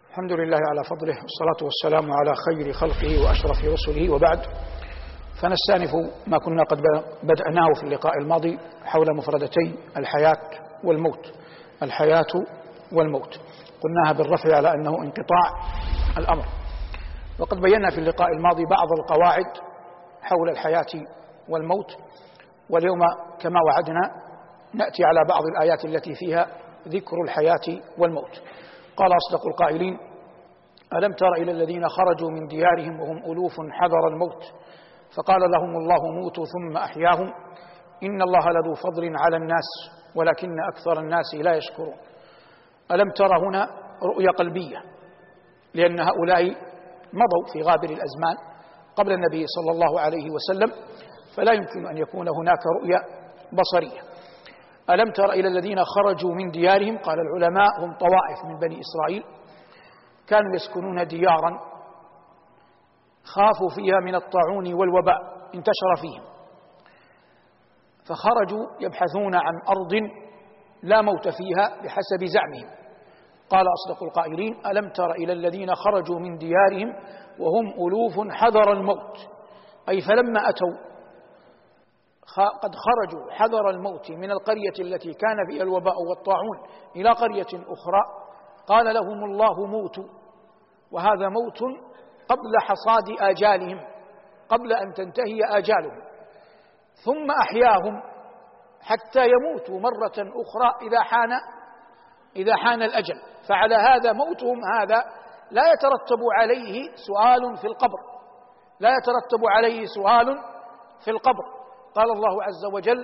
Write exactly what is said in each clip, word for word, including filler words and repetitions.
الحمد لله على فضله والصلاة والسلام على خير خلقه وأشرف رسله، وبعد، فنستأنف ما كنا قد بدأناه في اللقاء الماضي حول مفردتي الحياة والموت. الحياة والموت قلناها بالرفع على أنه انقطاع الأمر، وقد بينا في اللقاء الماضي بعض القواعد حول الحياة والموت، واليوم كما وعدنا نأتي على بعض الآيات التي فيها ذكر الحياة والموت. قال أصدق القائلين: ألم تر إلى الذين خرجوا من ديارهم وهم ألوف حذر الموت فقال لهم الله موتوا ثم أحياهم إن الله لذو فضل على الناس ولكن أكثر الناس لا يشكرون. ألم تر هنا رؤية قلبية، لأن هؤلاء مضوا في غابر الأزمان قبل النبي صلى الله عليه وسلم، فلا يمكن أن يكون هناك رؤية بصرية. ألم تر إلى الذين خرجوا من ديارهم، قال العلماء هم طوائف من بني إسرائيل كانوا يسكنون ديارا خافوا فيها من الطاعون والوباء انتشر فيهم، فخرجوا يبحثون عن أرض لا موت فيها بحسب زعمهم. قال أصدق القائلين: ألم تر إلى الذين خرجوا من ديارهم وهم ألوف حذر الموت، أي فلما أتوا قد خرجوا حذر الموت من القرية التي كان فيها الوباء والطاعون إلى قرية أخرى، قال لهم الله موتوا، وهذا موت قبل حصاد آجالهم، قبل أن تنتهي آجالهم، ثم أحياهم حتى يموتوا مرة أخرى إذا حان إذا حان الأجل. فعلى هذا موتهم هذا لا يترتب عليه سؤال في القبر، لا يترتب عليه سؤال في القبر. قال الله عز وجل: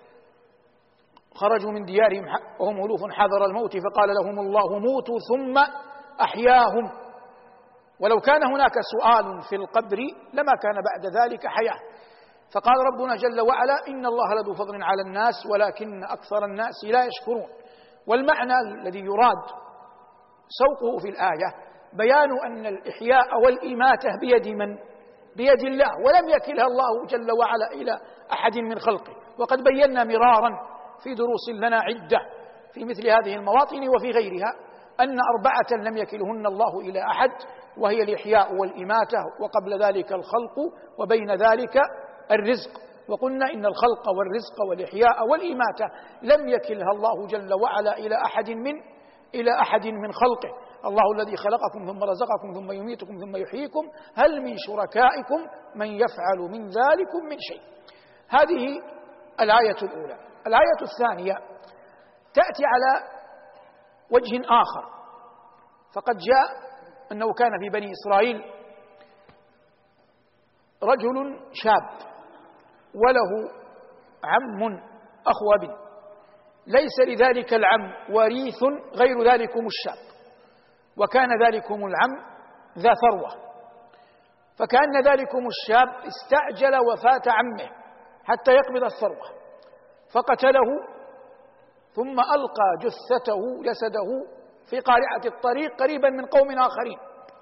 خرجوا من ديارهم وهم ألوف حذر الموت فقال لهم الله موتوا ثم أحياهم. ولو كان هناك سؤال في القبر لما كان بعد ذلك حياة. فقال ربنا جل وعلا: إن الله لذو فضل على الناس ولكن أكثر الناس لا يشكرون. والمعنى الذي يراد سوقه في الآية بيان أن الإحياء والإماتة بيد من؟ بيد الله، ولم يكلها الله جل وعلا إلى أحد من خلقه. وقد بينا مرارا في دروس لنا عدة في مثل هذه المواطن وفي غيرها أن أربعة لم يكلهن الله إلى أحد، وهي الإحياء والإماتة، وقبل ذلك الخلق، وبين ذلك الرزق. وقلنا إن الخلق والرزق والإحياء والإماتة لم يكلها الله جل وعلا إلى أحد من إلى أحد من خلقه. الله الذي خلقكم ثم رزقكم ثم يميتكم ثم يحييكم هل من شركائكم من يفعل من ذلكم من شيء. هذه الآية الأولى. الآية الثانية تأتي على وجه آخر، فقد جاء أنه كان في بني إسرائيل رجل شاب وله عم أخو أب، ليس لذلك العم وريث غير ذلكم الشاب، وكان ذلكم العم ذا ثروة، فكأن ذلكم الشاب استعجل وفاة عمه حتى يقبض الثروة فقتله، ثم ألقى جثته جسده في قارعة الطريق قريبا من قوم آخرين،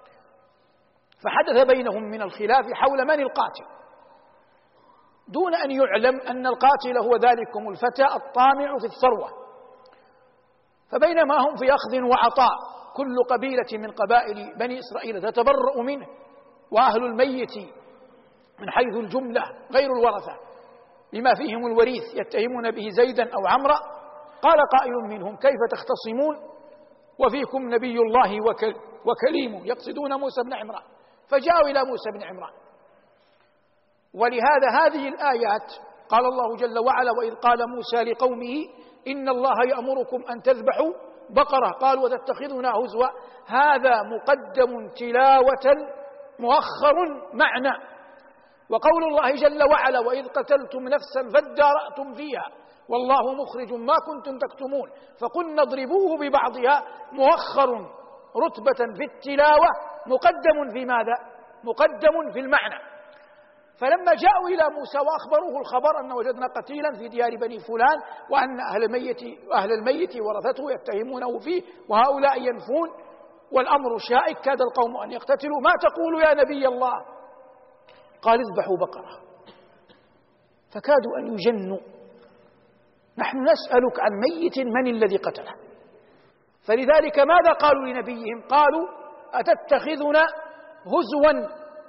فحدث بينهم من الخلاف حول من القاتل، دون أن يعلم أن القاتل هو ذلكم الفتى الطامع في الثروة. فبينما هم في أخذ وعطاء، كل قبيلة من قبائل بني إسرائيل تتبرأ منه، وأهل الميت من حيث الجملة غير الورثة لما فيهم الوريث يتهمون به زيدا أو عمرا، قال قائل منهم: كيف تختصمون وفيكم نبي الله وكليمه، يقصدون موسى بن عمران، فجاءوا إلى موسى بن عمران. ولهذا هذه الآيات قال الله جل وعلا: وإذ قال موسى لقومه إن الله يأمركم أن تذبحوا بقرة قالوا وتتخذنا هزوا. هذا مقدم تلاوة مؤخر معنى. وقول الله جل وعلا: وإذ قتلتم نفسا فادارأتم فيها والله مخرج ما كنتم تكتمون فقلنا اضربوه ببعضها، مؤخر رتبة في التلاوة مقدم في ماذا؟ مقدم في المعنى. فلما جاءوا إلى موسى وأخبروه الخبر أن وجدنا قتيلا في ديار بني فلان، وأن أهل الميت, أهل الميت ورثته يتهمونه فيه وهؤلاء ينفون والأمر شائك كاد القوم أن يقتتلوا، ما تقول يا نبي الله؟ قال: اذبحوا بقرة. فكادوا أن يجنوا: نحن نسألك عن ميت من الذي قتله؟ فلذلك ماذا قالوا لنبيهم؟ قالوا: أتتخذنا هزوا،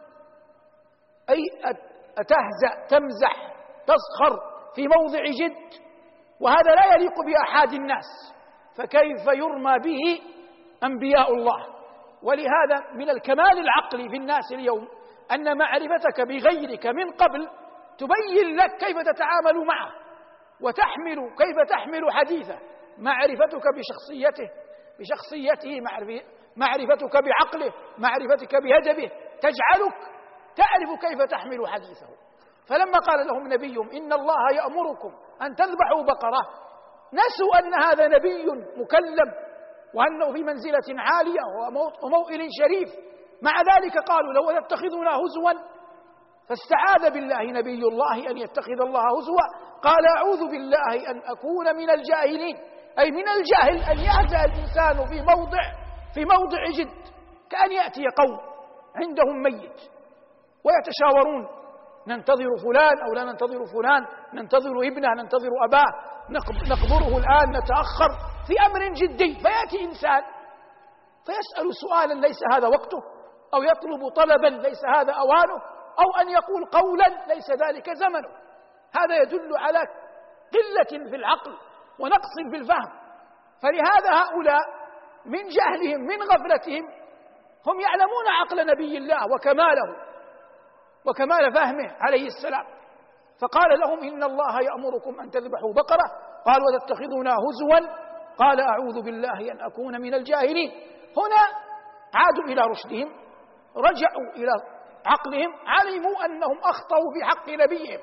أي أتهزأ تمزح تسخر في موضع جد، وهذا لا يليق بأحد الناس، فكيف يرمى به أنبياء الله؟ ولهذا من الكمال العقلي في الناس اليوم أن معرفتك بغيرك من قبل تبين لك كيف تتعامل معه وتحمل كيف تحمل حديثه. معرفتك بشخصيته بشخصيته معرفتك بعقله، معرفتك بهدبه، تجعلك تعرف كيف تحمل حديثه. فلما قال لهم نبيهم إن الله يأمركم أن تذبحوا بقرة، نسوا أن هذا نبي مكلم وأنه في منزلة عالية وموئل شريف، مع ذلك قالوا لو تتخذنا هزوا، فاستعاذ بالله نبي الله أن يتخذ الله هزوا، قال أعوذ بالله أن أكون من الجاهلين، أي من الجاهل أن يهزأ الإنسان في موضع في موضع جد، كأن يأتي قوم عندهم ميت ويتشاورون ننتظر فلان أو لا ننتظر فلان، ننتظر ابنه ننتظر أباه، نقبره الآن نتأخر في أمر جدي، فيأتي إنسان فيسأل سؤالا ليس هذا وقته، أو يطلب طلبا ليس هذا أوانه، أو أن يقول قولا ليس ذلك زمنه. هذا يدل على قلة في العقل ونقص في الفهم. فلهذا هؤلاء من جهلهم من غفلتهم هم يعلمون عقل نبي الله وكماله وكمال فهمه عليه السلام، فقال لهم إن الله يأمركم أن تذبحوا بقرة، قالوا وتتخذنا هزوا، قال أعوذ بالله أن أكون من الجاهلين. هنا عادوا إلى رشدهم، رجعوا إلى عقلهم، علموا أنهم أخطأوا في حق نبيهم،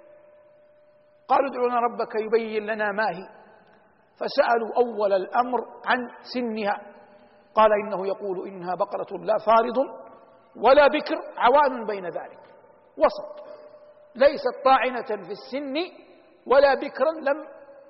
قالوا ادع لنا ربك يبين لنا ما هي، فسألوا أول الأمر عن سنها، قال إنه يقول إنها بقرة لا فارض ولا بكر عوان بين ذلك، وسط، ليست طاعنة في السن ولا بكرا لم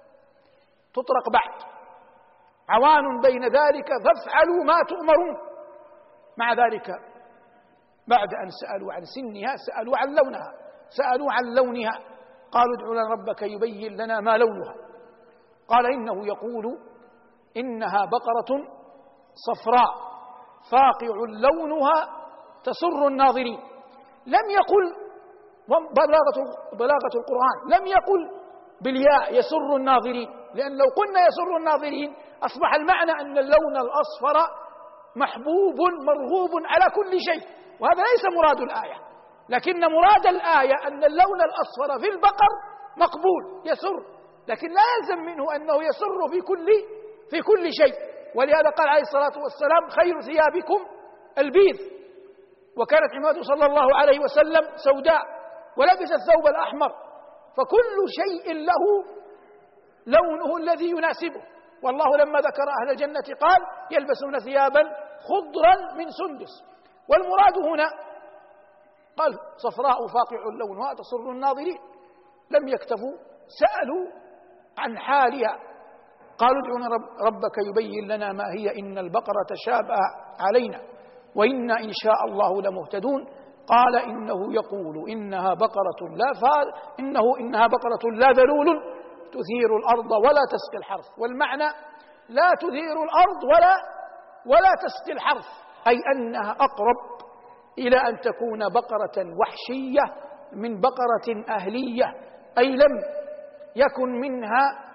تطرق بعد، عوان بين ذلك فافعلوا ما تؤمرون. مع ذلك بعد أن سألوا عن سنها سألوا عن لونها سألوا عن لونها قالوا ادع لنا ربك يبين لنا ما لونها، قال إنه يقول إنها بقرة صفراء فاقع لونها تسر الناظرين. لم يقل بلاغة, بلاغة القرآن لم يقل بالياء يسر الناظرين، لأن لو قلنا يسر الناظرين أصبح المعنى أن اللون الأصفر محبوب مرغوب على كل شيء، وهذا ليس مراد الآية، لكن مراد الآية أن اللون الأصفر في البقر مقبول يسر، لكن لا يلزم منه أنه يسر في كل في كل شيء. ولهذا قال عليه الصلاة والسلام خير ثيابكم البيض، وكانت عمامته صلى الله عليه وسلم سوداء ولبس الثوب الأحمر، فكل شيء له لونه الذي يناسبه. والله لما ذكر أهل الجنة قال يلبسون ثيابا خضرا من سندس، والمراد هنا قال صفراء فاقع لونها تسر الناظرين. لم يكتفوا سألوا عن حالها، قالوا ادعوا رب ربك يبين لنا ما هي إن البقرة تشابه علينا وإنا إن شاء الله لمهتدون، قال إنه يقول إنها بقرة لا فار إنه إنها بقرة لا ذلول تثير الأرض ولا تسقي الحرث، والمعنى لا تثير الأرض ولا ولا تسقي الحرث، أي أنها أقرب إلى أن تكون بقرة وحشية من بقرة أهلية، أي لم يكن منها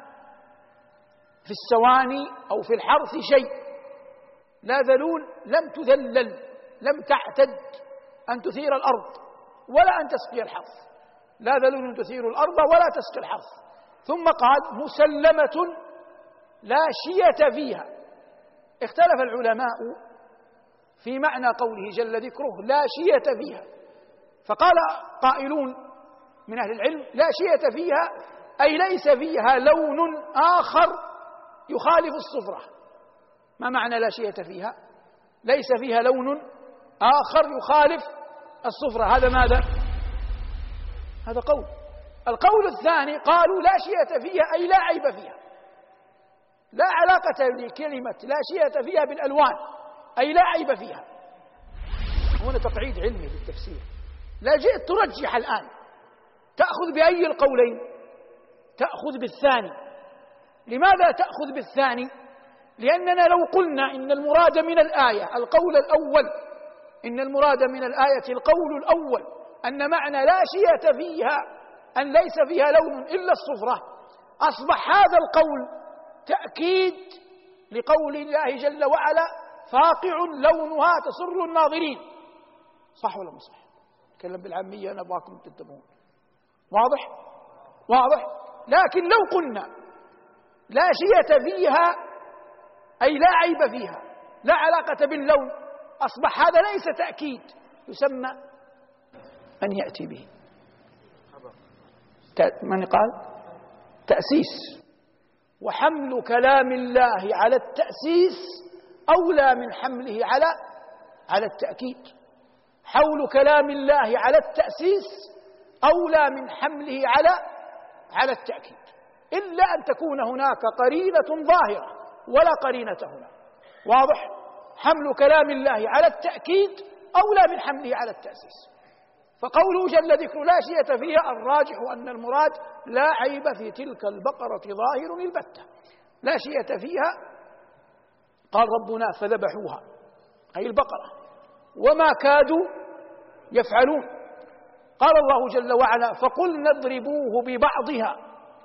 في السواني أو في الحرث شيء. لا ذلول لم تذلل، لم تعتد أن تثير الأرض ولا أن تسقي الحرث، لا ذلول تثير الأرض ولا تسقي الحرث. ثم قال مسلمة لا شية فيها. اختلف العلماء في معنى قوله جل ذكره لا شية فيها، فقال قائلون من أهل العلم لا شية فيها أي ليس فيها لون آخر يخالف الصفرة. ما معنى لا شية فيها؟ ليس فيها لون آخر يخالف الصفرة، هذا ماذا؟ هذا قول. القول الثاني قالوا لا شية فيها أي لا عيب فيها، لا علاقة لكلمة لا شية فيها بالألوان، أي لا عيب فيها. هنا تقعيد علمي بالتفسير، لا جئت ترجح الآن، تأخذ بأي القولين؟ تأخذ بالثاني. لماذا تأخذ بالثاني؟ لأننا لو قلنا إن المراد من الآية القول الأول، إن المراد من الآية القول الأول أن معنى لا شية فيها أن ليس فيها لون إلا الصفرة، أصبح هذا القول تأكيد لقول الله جل وعلا فاقع لونها تسر الناظرين. صح ولا مش صح؟ أتكلم بالعامية أنا أبغاكم تنتبهون. واضح؟ واضح؟ لكن لو قلنا لا شية فيها أي لا عيب فيها، لا علاقة باللون، أصبح هذا ليس تأكيد، يسمى من يأتي به من قال تأسيس. وحمل كلام الله على التأسيس أولى من حمله على على التأكيد. حول كلام الله على التأسيس أولى من حمله على على التأكيد، إلا أن تكون هناك قرينة ظاهرة ولا قرينة هنا. واضح؟ حمل كلام الله على التأكيد أولى من حمله على التأسيس. فقوله جل ذكر لا شية فيها الراجح أن المراد لا عيب في تلك البقرة ظاهر البتة، لا شية فيها. قال ربنا فذبحوها أي البقرة وما كادوا يفعلون. قال الله جل وعلا فقلنا اضربوه ببعضها.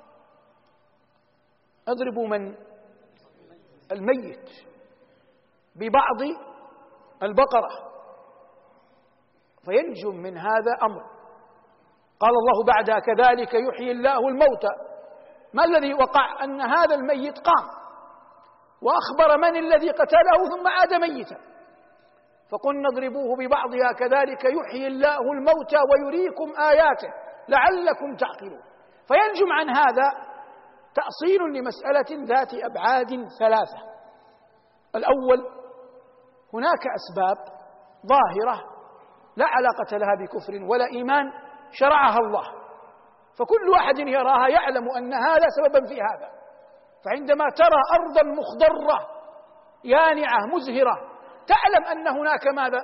اضربوا من؟ الميت ببعض البقرة فينجم من هذا أمر. قال الله بعدها كذلك يحيي الله الموتى. ما الذي وقع؟ أن هذا الميت قام وأخبر من الذي قتله ثم عاد ميتا. فقلنا اضربوه ببعضها كذلك يحيي الله الموتى ويريكم آياته لعلكم تعقلون. فينجم عن هذا تأصيل لمسألة ذات أبعاد ثلاثة. الأول هناك أسباب ظاهرة لا علاقة لها بكفر ولا إيمان شرعها الله، فكل واحد يراها يعلم أن هذا سببا في هذا. فعندما ترى أرضا مخضرة يانعة مزهرة تعلم أن هناك ماذا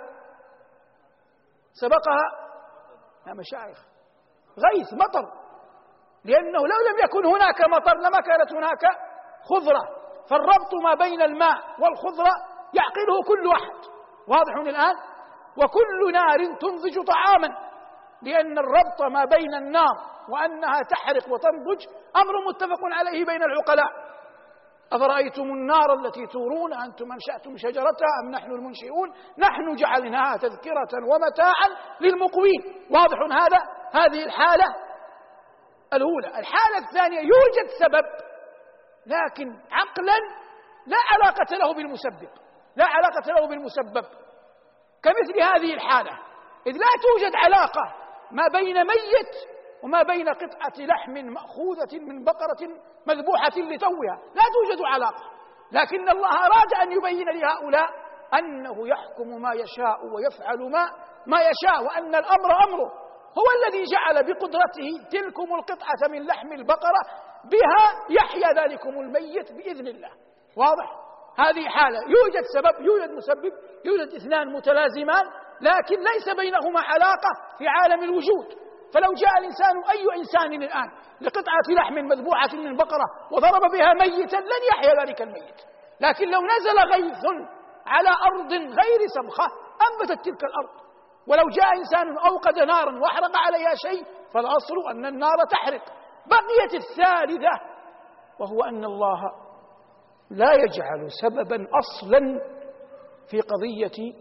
سبقها؟ يا مشايخ غيث مطر، لأنه لو لم يكن هناك مطر لما كانت هناك خضرة. فالربط ما بين الماء والخضرة يعقله كل واحد. واضح الآن؟ وكل نار تنضج طعاما، لأن الربط ما بين النار وأنها تحرق وتنضج أمر متفق عليه بين العقلاء. أفرأيتم النار التي تورون أنتم أنشأتم شجرتها أم نحن المنشئون نحن جعلناها تذكرة ومتاعا للمقوين. واضح هذا؟ هذه الحالة الأولى. الحالة الثانية يوجد سبب لكن عقلا لا علاقة له بالمسبب، لا علاقة له بالمسبب كمثل هذه الحالة، إذ لا توجد علاقة ما بين ميت وما بين قطعة لحم مأخوذة من بقرة مذبوحة لتوها، لا توجد علاقة. لكن الله أراد أن يبين لهؤلاء أنه يحكم ما يشاء ويفعل ما ما يشاء، وأن الأمر أمره، هو الذي جعل بقدرته تلكم القطعة من لحم البقرة بها يحيى ذلكم الميت بإذن الله. واضح؟ هذه حالة يوجد سبب يوجد مسبب، يوجد اثنان متلازمان لكن ليس بينهما علاقة في عالم الوجود. فلو جاء الإنسان أي إنسان الآن لقطعة لحم مذبوحة من بقرة وضرب بها ميتا لن يحيى ذلك الميت، لكن لو نزل غيث على أرض غير سمخة أنبتت تلك الأرض. ولو جاء إنسان أوقد نارا وأحرق عليها شيء فالأصل أن النار تحرق. بقيت الثالثة وهو أن الله لا يجعل سببا أصلا في قضية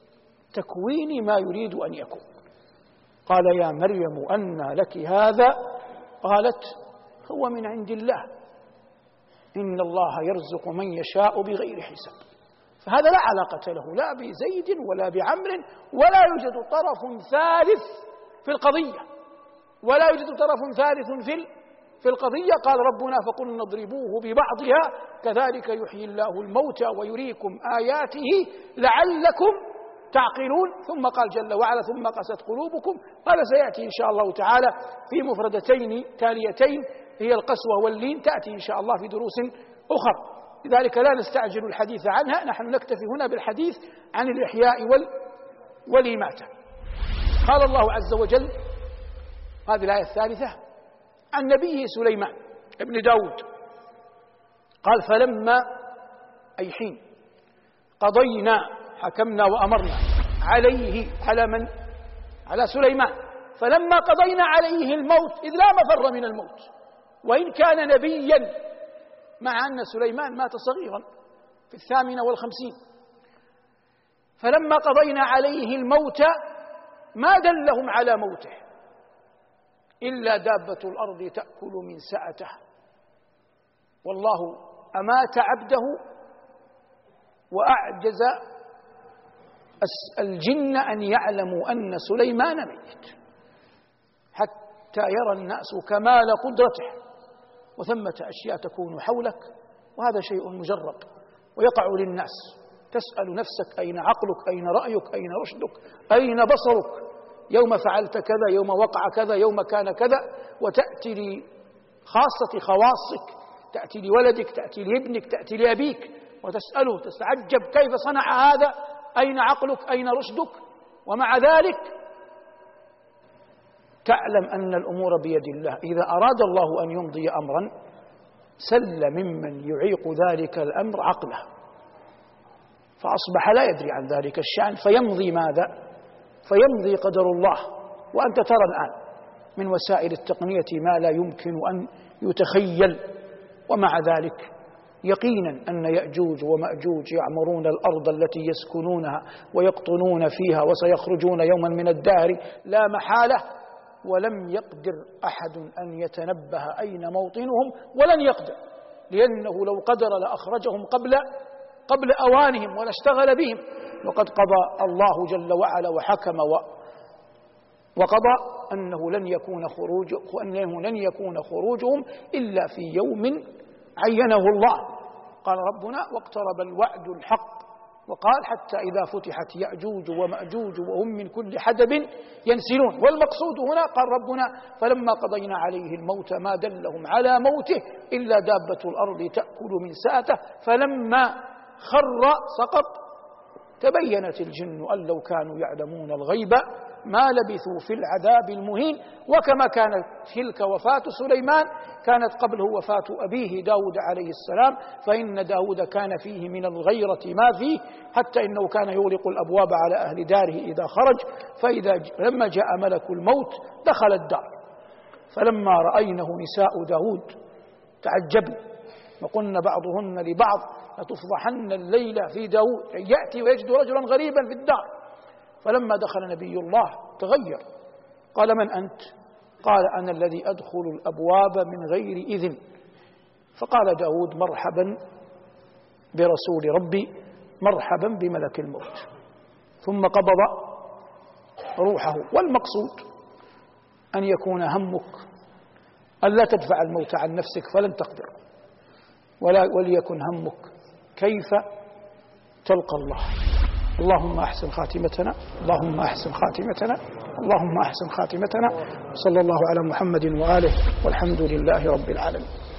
تكوين ما يريد أن يكون. قال يا مريم أنى لك هذا؟ قالت هو من عند الله إن الله يرزق من يشاء بغير حساب. فهذا لا علاقة له لا بزيد ولا بعمر، ولا يوجد طرف ثالث في القضية، ولا يوجد طرف ثالث في في القضية. قال ربنا فقلنا اضربوه ببعضها كذلك يحيي الله الموتى ويريكم آياته لعلكم تعقلون. ثم قال جل وعلا ثم قست قلوبكم. قال سيأتي إن شاء الله تعالى في مفردتين تاليتين هي القسوة واللين، تأتي إن شاء الله في دروس أخرى، لذلك لا نستعجل الحديث عنها، نحن نكتفي هنا بالحديث عن الإحياء وال... والإماتة. قال الله عز وجل هذه الآية الثالثة عن نبيه سليمان ابن داود قال فلما أي حين قضينا حكمنا وأمرنا عليه، على من؟ على سليمان. فلما قضينا عليه الموت، إذ لا مفر من الموت وإن كان نبيا، مع أن سليمان مات صغيرا في الثامنة والخمسين، فلما قضينا عليه الموت ما دلهم على موته إلا دابة الأرض تأكل من سأته. والله أمات عبده وأعجز الجن أن يعلموا أن سليمان ميت، حتى يرى الناس كمال قدرته، وثمة أشياء تكون حولك وهذا شيء مجرب ويقع للناس. تسأل نفسك أين عقلك، أين رأيك، أين رشدك، أين بصرك، يوم فعلت كذا، يوم وقع كذا، يوم كان كذا، وتأتي لخاصة خواصك، تأتي لولدك، تأتي لابنك، تأتي لأبيك وتسأله، تتعجب كيف صنع هذا، أين عقلك، أين رشدك؟ ومع ذلك تعلم أن الأمور بيد الله. إذا أراد الله أن يمضي أمرا سل ممن يعيق ذلك الأمر عقله، فأصبح لا يدري عن ذلك الشأن، فيمضي ماذا؟ فيمضي قدر الله. وأنت ترى الآن من وسائل التقنية ما لا يمكن أن يتخيل، ومع ذلك يقينا أن يأجوج ومأجوج يعمرون الأرض التي يسكنونها ويقطنون فيها وسيخرجون يوما من الدهر لا محالة، ولم يقدر أحد أن يتنبه أين موطنهم، ولن يقدر، لأنه لو قدر لأخرجهم قبل قبل أوانهم ولاشتغل بهم. وقد قضى الله جل وعلا وحكم وقضى أنه لن يكون خروج وأنه لن يكون خروجهم إلا في يوم عينه الله. قال ربنا: واقترب الوعد الحق، وقال: حتى إذا فتحت يأجوج ومأجوج وهم من كل حدب ينسلون. والمقصود هنا قال ربنا: فلما قضينا عليه الموت ما دلهم على موته إلا دابة الأرض تأكل من سأته فلما خر سقط تبينت الجن أن لو كانوا يعلمون الغيب ما لبثوا في العذاب المهين. وكما كانت تلك وفاة سليمان كانت قبله وفاة أبيه داود عليه السلام، فإن داود كان فيه من الغيرة ما فيه، حتى إنه كان يغلق الأبواب على أهل داره إذا خرج، فإذا لما جاء ملك الموت دخل الدار، فلما رأينه نساء داود تعجبن وقلن بعضهن لبعض: لتفضحن الليلة في داود، يأتي ويجد رجلا غريبا في الدار. فلما دخل نبي الله تغير، قال: من أنت؟ قال: أنا الذي أدخل الأبواب من غير إذن. فقال داود: مرحبا برسول ربي، مرحبا بملك الموت. ثم قبض روحه. والمقصود أن يكون همك أن لا تدفع الموت عن نفسك فلن تقدر، ولا وليكن همك كيف تلقى الله. اللهم أحسن خاتمتنا، اللهم أحسن خاتمتنا، اللهم أحسن خاتمتنا. صلى الله على محمد وآله، والحمد لله رب العالمين.